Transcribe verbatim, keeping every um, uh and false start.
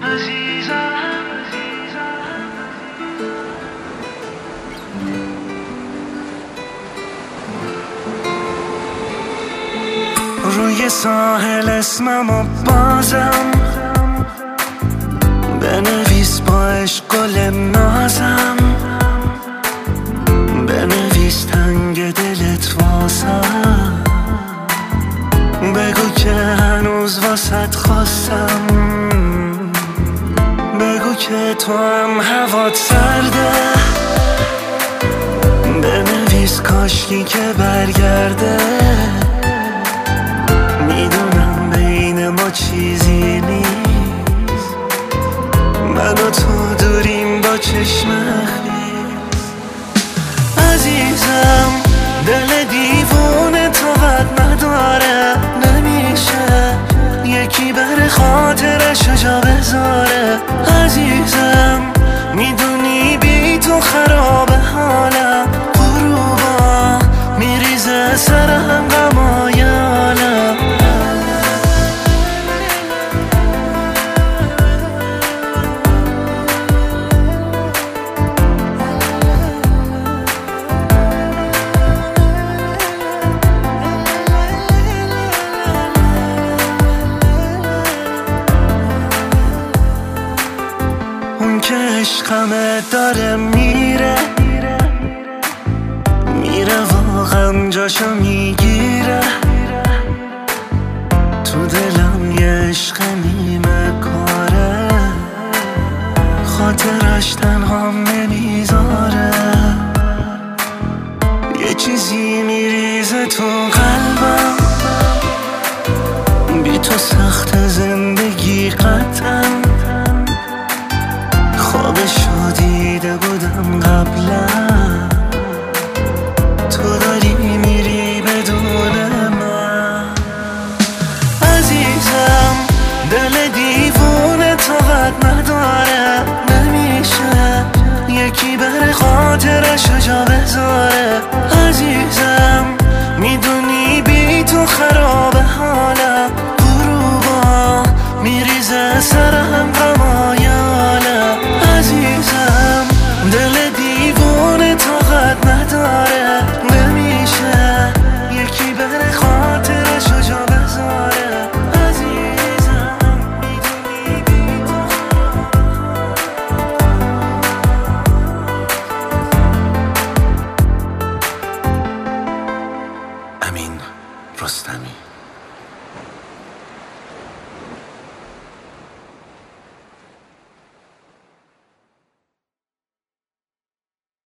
روی ساحل اسممو بازم بنویس با عشق گل نازم، بنویس تنگ دلت واسم، بگو که هنوز واسط خواستم، بگو که تو هم هوات سرده، بنویس کاشکی که برگرده، میدونم بین ما چیزی نیست، من و تو دوریم با چشم خیز. عزیزم دل دیوونه طاقت نداره، نمیشه یکی بر خاطرش جا بذاره. عزیزم میدونی بی تو خراب حالم، غروبا میریزه سرم غمای عالم. اون که عشقمه داره میره میره واقعا جاشو میگیره، تو دلم یه عشق نیمه کاره، خاطرش تنهام نمیذاره، یه چیزی میریزه تو قلبم، بی تو سخت زندگی قطعا، خوابشو دیده بودم قبلا، تو داری میری بدون من. عزیزم دل دیوونه طاقت نداره، نمیشه یکی بر خاطرش جا